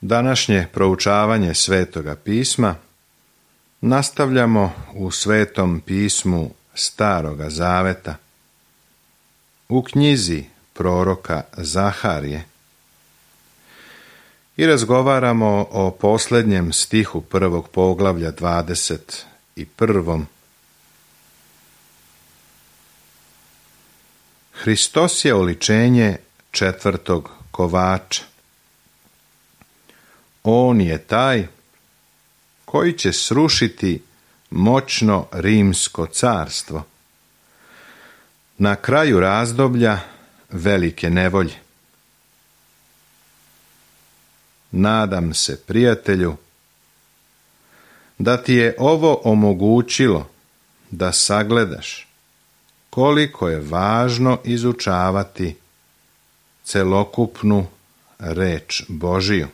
Današnje proučavanje Svetoga pisma nastavljamo u Svetom pismu Staroga Zaveta, u knjizi proroka Zaharije, i razgovaramo o posljednjem stihu prvog poglavlja 21. Hristos je oličenje četvrtog kovača. On je taj koji će srušiti moćno rimsko carstvo na kraju razdoblja velike nevolje. Nadam se, prijatelju, da ti je ovo omogućilo da sagledaš koliko je važno izučavati celokupnu reč Božiju.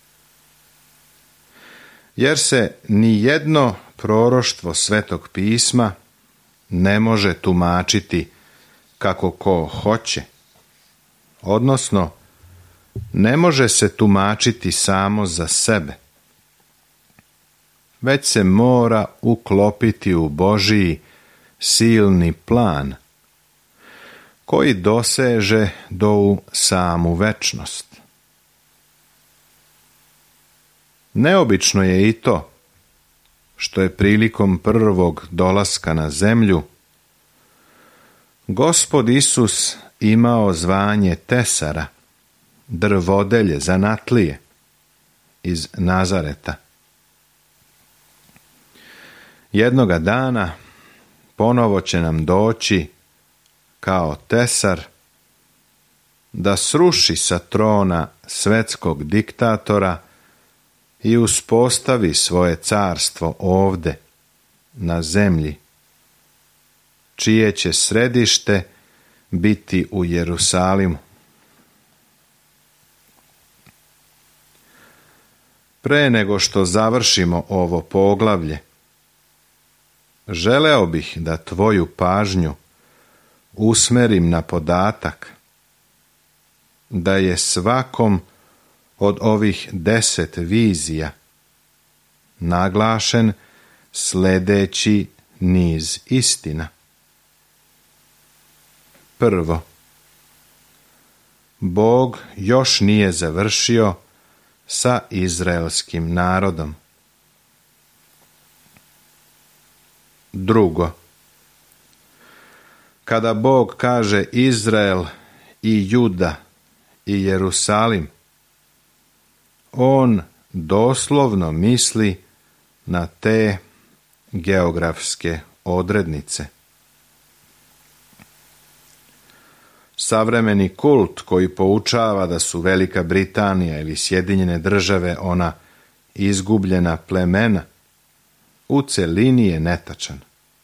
Jer se ni jedno proroštvo Svetog pisma ne može tumačiti kako ko hoće, odnosno ne može se tumačiti samo za sebe, već se mora uklopiti u Božiji silni plan koji doseže do u samu večnost. Neobično je i to što je prilikom prvog dolaska na zemlju Gospod Isus imao zvanje tesara, drvodelje, zanatlije iz Nazareta. Jednoga dana ponovo će nam doći kao tesar da sruši sa trona svetskog diktatora i uspostavi svoje carstvo ovde, na zemlji, čije će središte biti u Jerusalimu. Pre nego što završimo ovo poglavlje, želeo bih da tvoju pažnju usmerim na podatak da je svakom od ovih 10 vizija naglašen sljedeći niz istina. Prvo, Bog još nije završio sa izraelskim narodom. Drugo, kada Bog kaže Izrael i Juda i Jerusalim, on doslovno misli na te geografske odrednice. Savremeni kult koji poučava da su Velika Britanija ili Sjedinjene Države ona izgubljena plemena, u celini je netačan.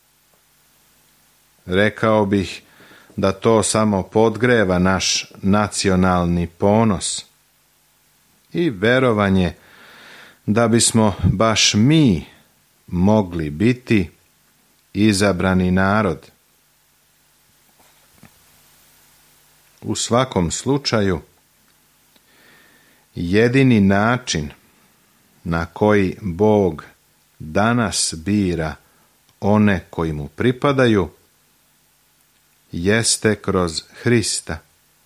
Rekao bih da to samo podgreva naš nacionalni ponos i verovanje da bismo baš mi mogli biti izabrani narod. U svakom slučaju, jedini način na koji Bog danas bira one koji mu pripadaju jeste kroz Hrista.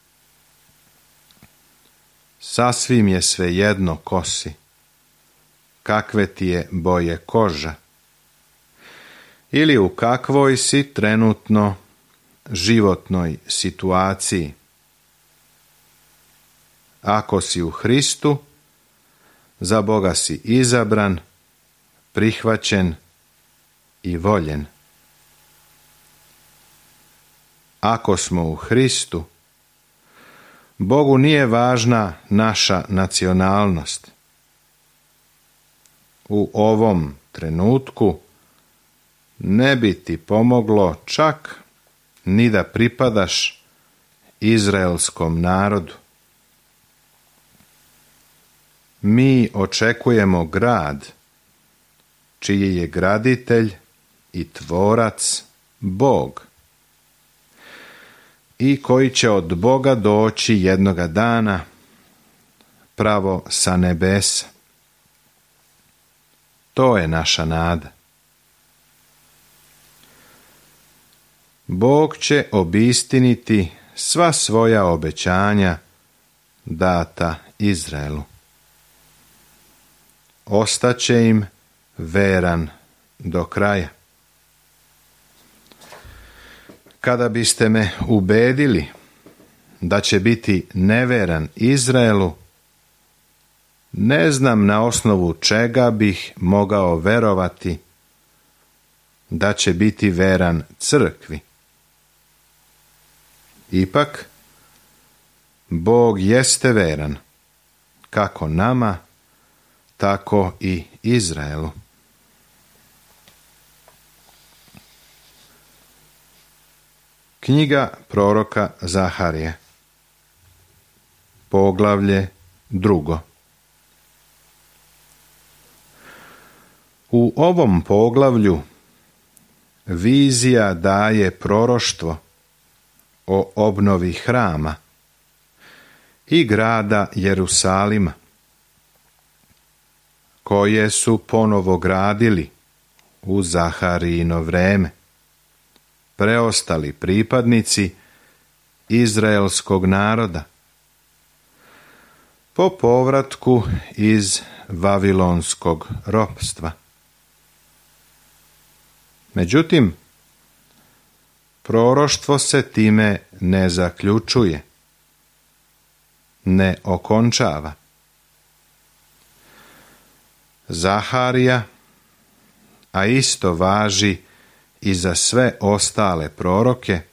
Sasvim je svejedno ko si, kakve ti je boje koža ili u kakvoj si trenutno životnoj situaciji. Ako si u Hristu, za Boga si izabran, prihvaćen i voljen. Ako smo u Hristu, Bogu nije važna naša nacionalnost. U ovom trenutku ne bi ti pomoglo čak ni da pripadaš izraelskom narodu. Mi očekujemo grad čiji je graditelj i tvorac Bog i koji će od Boga doći jednoga dana pravo sa nebesa. To je naša nada. Bog će obistiniti sva svoja obećanja data Izraelu. Ostaće im veran do kraja. Kada biste me ubedili da će biti neveran Izraelu, ne znam na osnovu čega bih mogao verovati da će biti veran crkvi. Ipak, Bog jeste veran, kako nama, tako i Izraelu. Knjiga proroka Zaharije, poglavlje 2. U ovom poglavlju vizija daje proroštvo o obnovi hrama i grada Jerusalima, koje su ponovo gradili u Zaharijino vreme preostali pripadnici izraelskog naroda po povratku iz vavilonskog ropstva. Međutim, proroštvo se time ne zaključuje, ne okončava. Zaharija, a isto važi i za sve ostale proroke,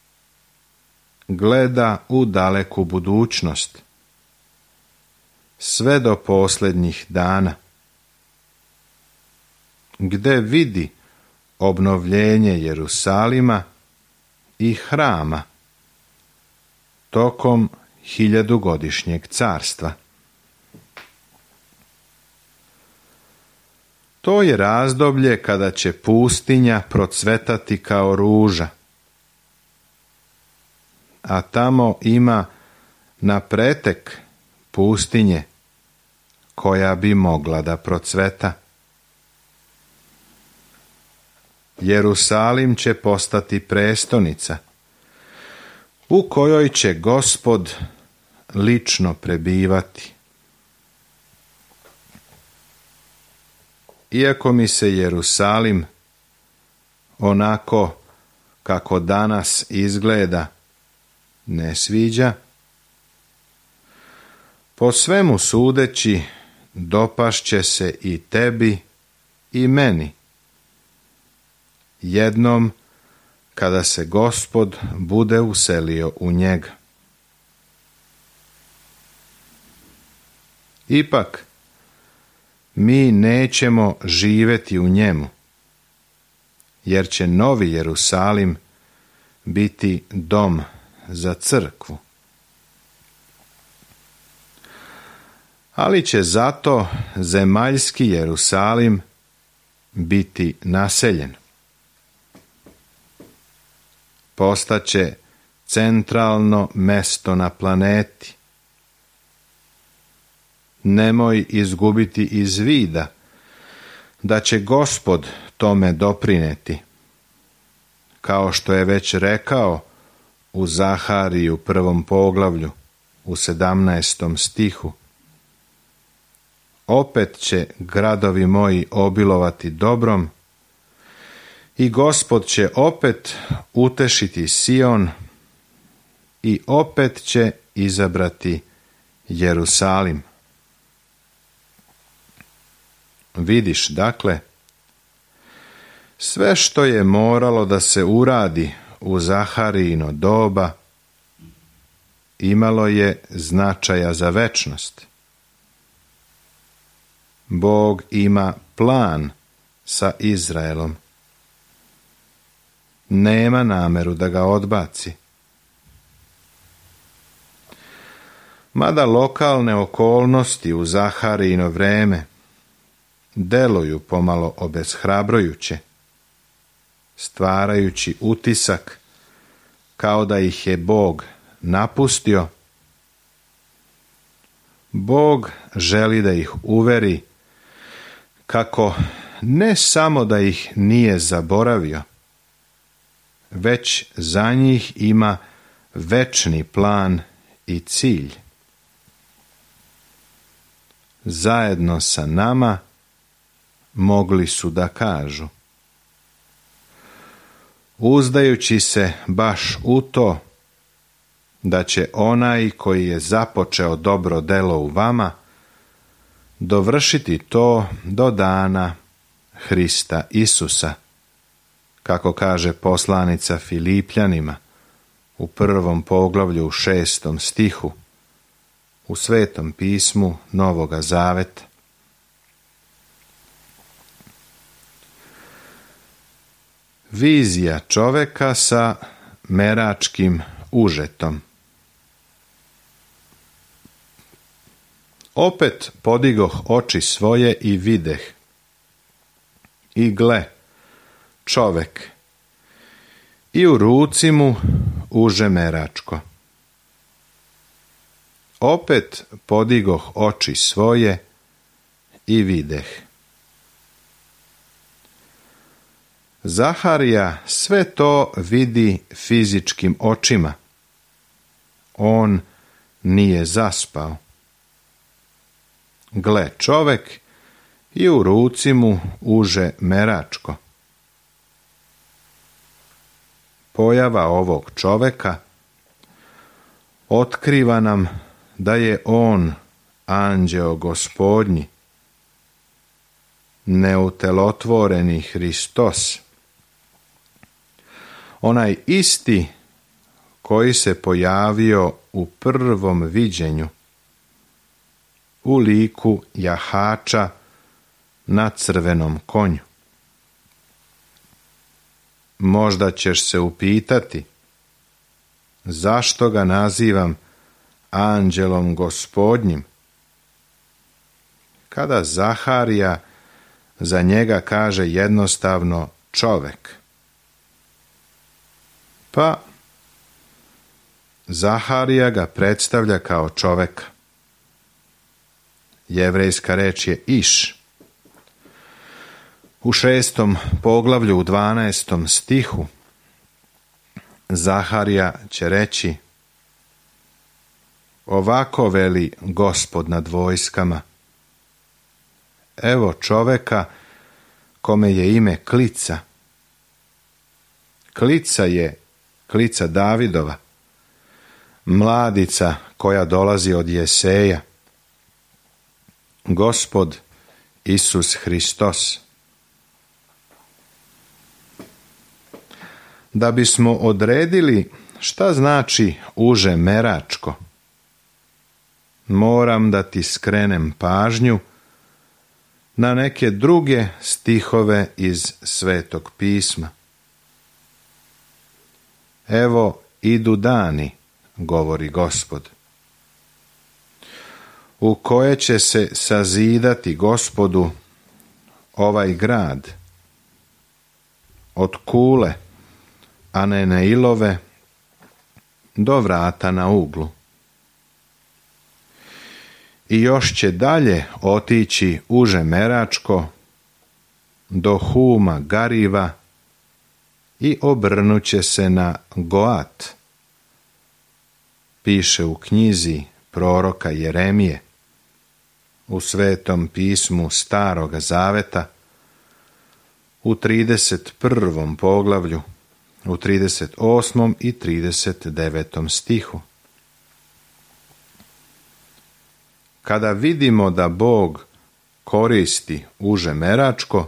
gleda u daleku budućnost, sve do posljednjih dana, gde vidi obnovljenje Jerusalima i hrama tokom 1000-godišnjeg carstva. To je razdoblje kada će pustinja procvetati kao ruža, a tamo ima na pretek pustinje koja bi mogla da procveta. Jerusalim će postati prestonica u kojoj će Gospod lično prebivati. Iako mi se Jerusalim, onako kako danas izgleda, ne sviđa, po svemu sudeći dopašće se i tebi i meni, jednom kada se Gospod bude uselio u njega. Ipak, mi nećemo živjeti u njemu, jer će novi Jerusalim biti dom za crkvu. Ali će zato zemaljski Jerusalim biti naseljen. Postaće centralno mesto na planeti. Nemoj izgubiti iz vida da će Gospod tome doprineti, kao što je već rekao u Zahariju 1. poglavlju u 17. stihu. Opet će gradovi moji obilovati dobrom i Gospod će opet utešiti Sion i opet će izabrati Jerusalim. Vidiš, dakle, sve što je moralo da se uradi u Zaharijino doba imalo je značaja za večnost. Bog ima plan sa Izraelom. Nema nameru da ga odbaci. Mada lokalne okolnosti u Zaharijino vreme deluju pomalo obeshrabrujuće, stvarajući utisak kao da ih je Bog napustio, Bog želi da ih uveri kako ne samo da ih nije zaboravio, već za njih ima večni plan i cilj. Zajedno sa nama mogli su da kažu: uzdajući se baš u to da će onaj koji je započeo dobro delo u vama dovršiti to do dana Hrista Isusa, kako kaže poslanica Filipljanima u 1. poglavlju u 6. stihu u Svetom pismu Novoga Zaveta. Vizija čoveka sa meračkim užetom. Opet podigoh oči svoje i videh. I gle, čovek, i u ruci mu uže meračko. Opet podigoh oči svoje i videh. Zaharija sve to vidi fizičkim očima. On nije zaspao. Gle, čovek, i u ruci mu uže meračko. Pojava ovog čoveka otkriva nam da je on anđeo Gospodnji, neutelotvoreni Hristos, onaj isti koji se pojavio u prvom viđenju, u liku jahača na crvenom konju. Možda ćeš se upitati zašto ga nazivam anđelom Gospodnjim, kada Zaharija za njega kaže jednostavno čovek. Pa Zaharija ga predstavlja kao čoveka. Jevrejska reč je iš. U 6. poglavlju u 12. stihu Zaharija će reći: ovako veli Gospod nad vojskama, evo čoveka kome je ime Klica. Klica je Klica Davidova, mladica koja dolazi od Jeseja, Gospod Isus Hristos. Da bismo odredili šta znači uže meračko, moram da ti skrenem pažnju na neke druge stihove iz Svetog pisma. Evo idu dani, govori Gospod, u koje će se sazidati Gospodu ovaj grad, od Kule, Aneneilove, do vrata na uglu. I još će dalje otići uže meračko, do Huma Gariva i obrnuće se na Goat, piše u knjizi proroka Jeremije, u Svetom pismu Staroga Zaveta, u 31. poglavlju, u 38. i 39. stihu. Kada vidimo da Bog koristi uže meračko,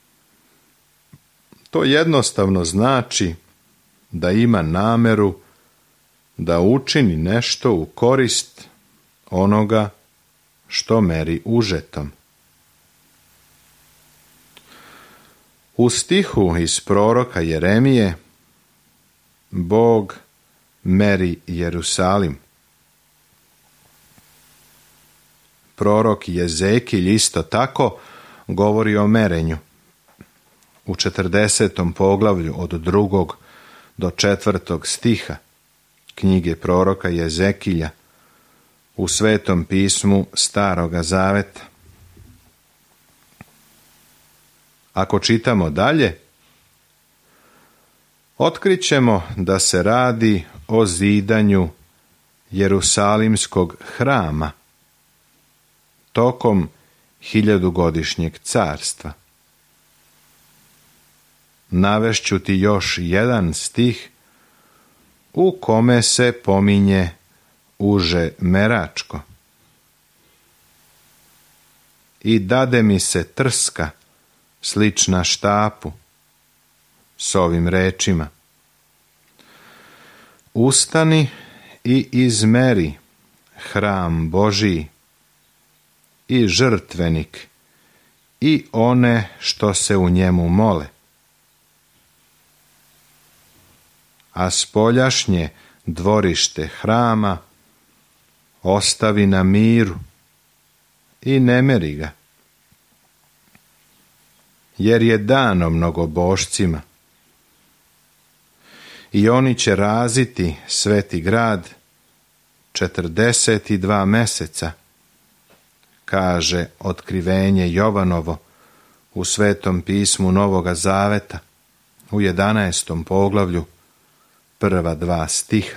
to jednostavno znači da ima nameru da učini nešto u korist onoga što meri užetom. U stihu iz proroka Jeremije Bog meri Jerusalim. Prorok Jezekilj isto tako govori o merenju. U 40. poglavlju od 2. do 4. stiha knjige proroka Jezekilja u Svetom pismu Staroga Zaveta. Ako čitamo dalje, otkrićemo da se radi o zidanju Jerusalimskog hrama tokom 1000-godišnjeg carstva. Navešću ti još jedan stih u kome se pominje uže meračko. I dade mi se trska slična štapu s ovim rečima: ustani i izmeri hram Božiji i žrtvenik i one što se u njemu mole. A spoljašnje dvorište hrama ostavi na miru i ne meri ga, jer je dano mnogobošcima i oni će raziti sveti grad 42 meseca, kaže otkrivenje Jovanovo u Svetom pismu Novoga Zaveta u 11. poglavlju, prva 2 stiha.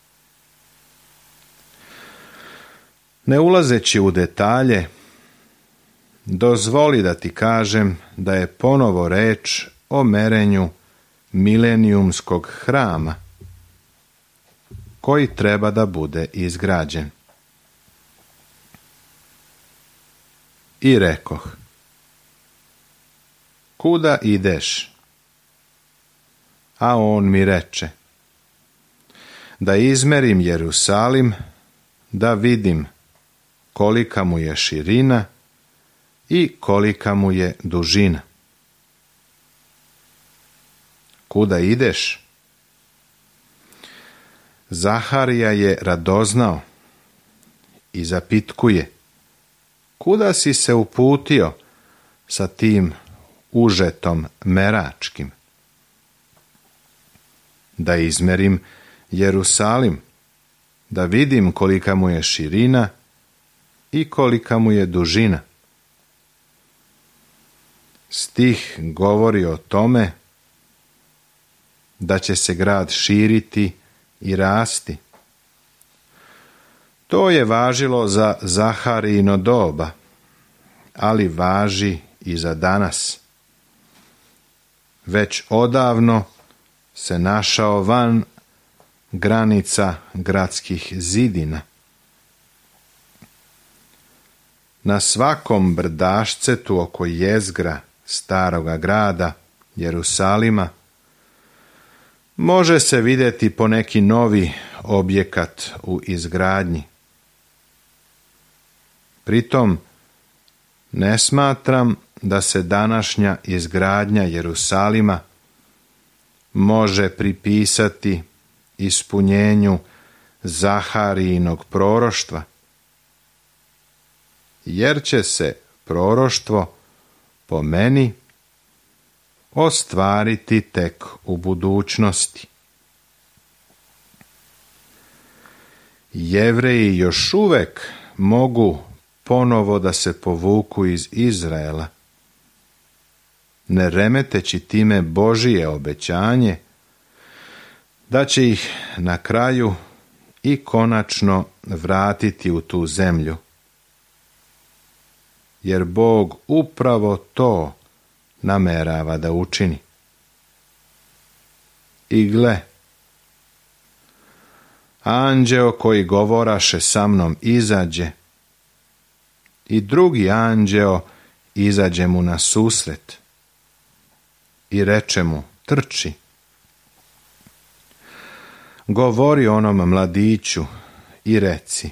Ne ulazeći u detalje, dozvoli da ti kažem da je ponovo reč o merenju milenijumskog hrama koji treba da bude izgrađen. I rekoh: kuda ideš? A on mi reče: da izmerim Jerusalim, da vidim kolika mu je širina i kolika mu je dužina. Kuda ideš? Zaharija je radoznao i zapitkuje: kuda si se uputio sa tim užetom meračkim? Da izmerim Jerusalim, da vidim kolika mu je širina i kolika mu je dužina. Stih govori o tome da će se grad širiti i rasti. To je važilo za Zaharijino doba, ali važi i za danas. Već odavno se našao van granica gradskih zidina. Na svakom brdašcetu oko jezgra staroga grada Jerusalima može se vidjeti po neki novi objekat u izgradnji. Pritom ne smatram da se današnja izgradnja Jerusalima može pripisati ispunjenju Zaharijinog proroštva, jer će se proroštvo po meni ostvariti tek u budućnosti. Jevreji još uvek mogu ponovo da se povuku iz Izraela, ne remeteći time Božije obećanje da će ih na kraju i konačno vratiti u tu zemlju. Jer Bog upravo to namerava da učini. I gle, anđeo koji govoraše sa mnom izađe, i drugi anđeo izađe mu na susret i reče mu: trči. Govori onom mladiću i reci: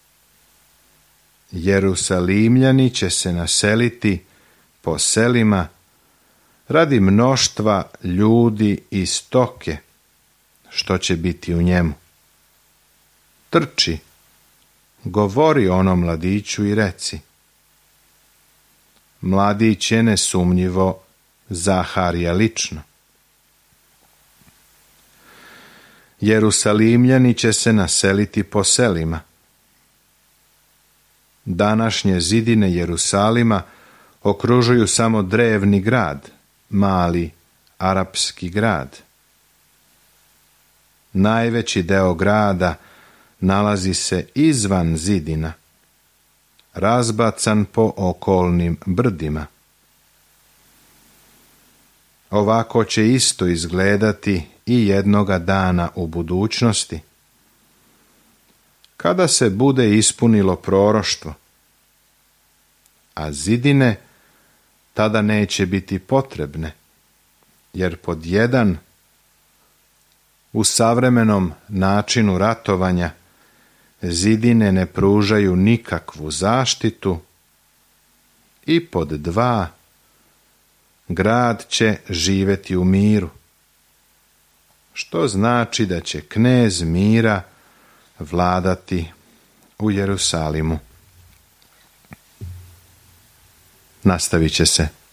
Jerusalimljani će se naseliti po selima radi mnoštva ljudi i stoke, što će biti u njemu. Trči, govori onom mladiću i reci. Mladić je nesumnjivo Zaharija lično. Jerusalimljani će se naseliti po selima. Današnje zidine Jerusalima okružuju samo drevni grad, mali arapski grad. Najveći deo grada nalazi se izvan zidina, razbacan po okolnim brdima. Ovako će isto izgledati i jednoga dana u budućnosti, kada se bude ispunilo proroštvo, a zidine tada neće biti potrebne, jer pod jedan, u savremenom načinu ratovanja zidine ne pružaju nikakvu zaštitu i pod dva, grad će živjeti u miru, što znači da će knez mira vladati u Jerusalimu. Nastavit će se